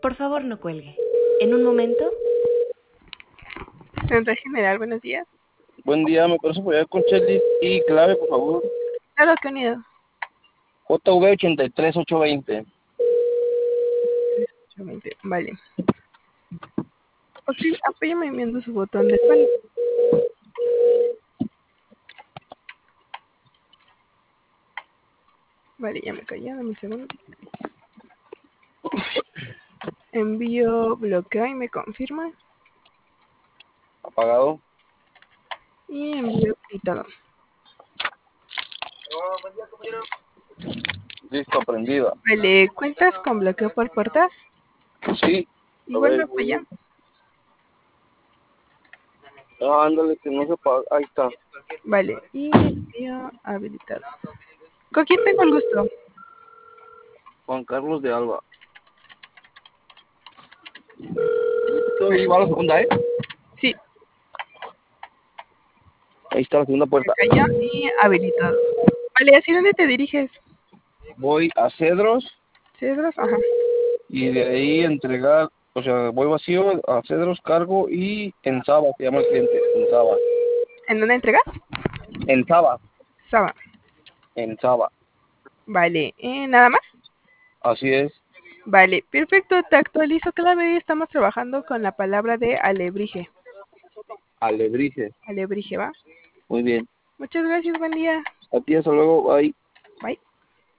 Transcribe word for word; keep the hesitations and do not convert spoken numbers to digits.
Por favor, no cuelgue. En un momento. Central General, buenos días. Buen día, ¿me puedes apoyar con checklist y clave, por favor? Claro que unido. J V ochenta y tres ocho veinte. Vale. Ok, apóyame enviando su botón de pan. Vale, ya me callé, dame un segundo. Envío bloqueo y me confirma. Apagado. Y envío quitado. Listo, prendida. Vale, ¿cuentas con bloqueo por puertas? Sí. Igual me voy- apoya. Ah, ándale, que no se apaga. Ahí está. Vale, y envío habilitado. ¿Con quién tengo el gusto? Juan Carlos de Alba. Listo, y va la segunda, ¿eh? Sí, Ahí está la segunda puerta. me cayó y habilitado. Vale, ¿hacia dónde te diriges? Voy a Cedros ¿Cedros? Ajá. y de ahí entregar, o sea, voy vacío a Cedros, cargo y en Saba, se llama el cliente, en Saba. ¿En dónde entregas? En Saba, Saba. en Saba. Vale, ¿eh, ¿nada más? Así es, Vale, perfecto, te actualizo clave. Estamos trabajando con la palabra de alebrije. Alebrije. Alebrije, ¿va? Muy bien. Muchas gracias, buen día. A ti, hasta luego, bye. Bye.